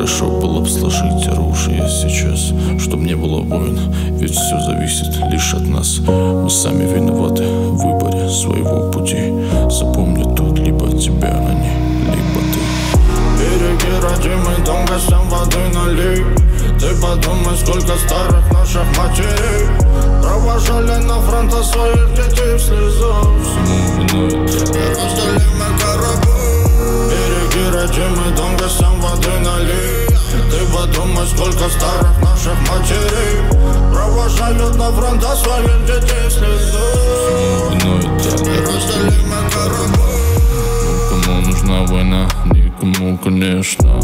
хорошо было бы сложить оружие сейчас, чтоб не было войн, ведь все зависит лишь от нас. Мы сами виноваты в выборе своего пути. Запомни, тут либо тебя они, либо ты. Береги родимый дом, гостям воды налей. Ты подумай, сколько старых наших матерей провожали на фронта своих детей в слезах. Всему виной ты. Разделимый корабль. Береги родимый дом, гостям воды налей. Ты подумай, сколько старых наших матерей провожают на фронта своих детей в слезах. Всему виной ты. Разделимый корабль. Кому нужна война? Никому, конечно.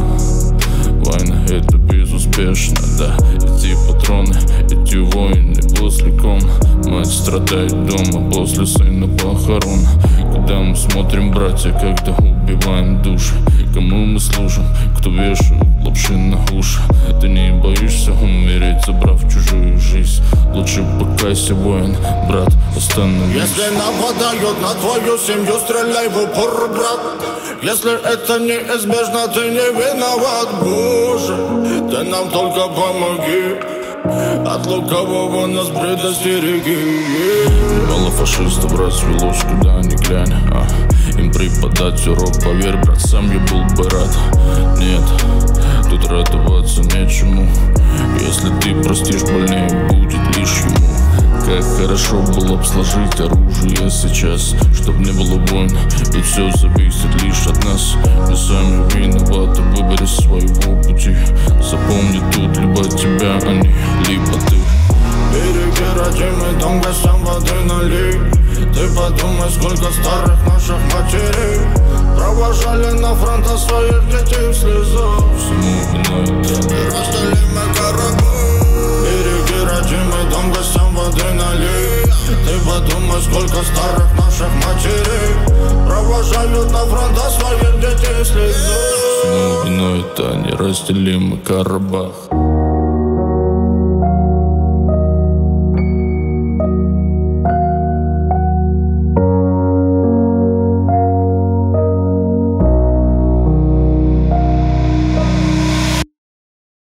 Война это безуспешно, да. Эти патроны, эти войны после ком. Мать страдает дома после сына похорон. Когда мы смотрим, братья, когда убиваем души. Кому мы служим, кто вешает лапши на уши. Ты не боишься умереть, забрав чужую жизнь. Лучше покайся, воин, брат, остановись. Если нападают на твою семью, стреляй в упор, брат. Если это неизбежно, ты не виноват, Боже. Ты нам только помоги, от лукавого нас предостереги. Мало фашистов развелось, куда ни глянь, им преподать урок, поверь, брат, сам я был бы рад. Нет, тут радоваться нечему. Если ты простишь, больнее будет лишь ему. Как хорошо было бы сложить оружие сейчас, чтоб не было войн, ведь все зависит лишь от нас. Мы сами виноваты в выборе своего пути. Запомни, тут либо тебя они, либо ты. Береги родимый дом, гостям воды налей. Ты подумай, сколько старых наших матерей провожали на фронта своих детей в слезах. Всему виной ты. Разделимый корабль. Береги родимый дом, гостям воды налей. Ты подумай, сколько старых наших матерей провожают на фронта своих детей в слезах. Всему виной это неразделимый Карабах.